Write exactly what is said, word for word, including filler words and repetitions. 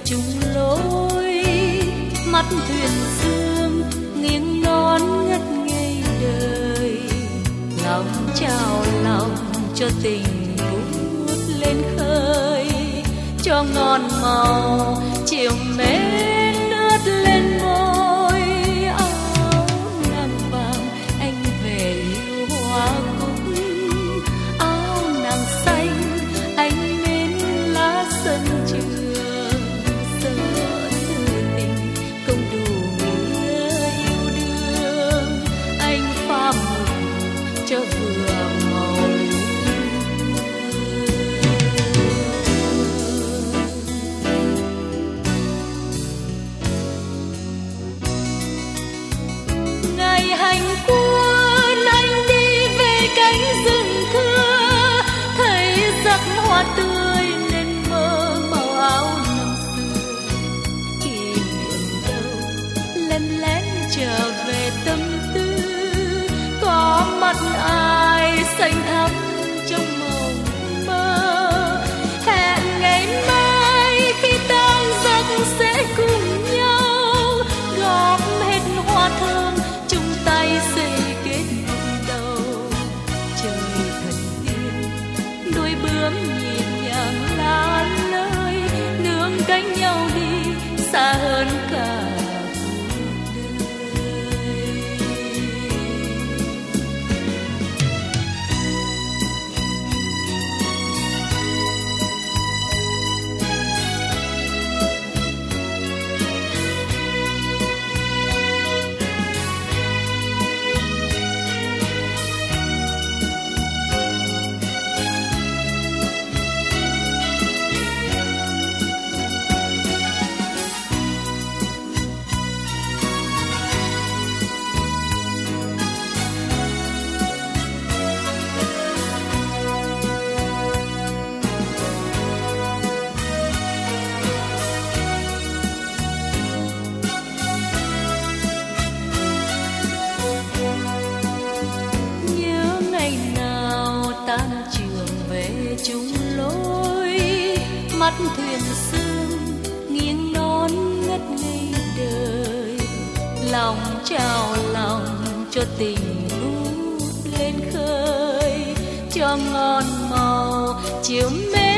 chung lối, mắt thuyền sương nghiêng non ngất ngây đời, lòng trao lòng cho tình vút lên khơi, cho ngon màu chiều mến ướt lên môi. Áo nàng vàng anh về yêu hoa cúc, áo nàng xanh anh mến lá sân trường. Giờ thư tình không đủ nghĩa yêu đương, anh pha mực cho vừa màu. Ngày hành quân anh đi về cánh rừng thưa, thấy sắc hoa tươi nên mơ màu áo năm xưa. Kỷ niệm đâu lén lén trở về tâm tư, có mặt ai xanh thắm trong mộng mơ. Hẹn ngày mai khi tan giấc sẽ cùng nhau, góp hết hoa thơm chung tay xây kết mộng đầu. Trời thật hiền đôi bướm nhịp nhàng lá lơi, nương cánh nhau đi xa hơn cả cuộc đời. Nhớ ngày nào tan trường về chung lối, mắt thuyền sương nghiêng non ngất ngây đời, lòng trao lòng cho tình vút lên khơi, cho ngon màu chiều mến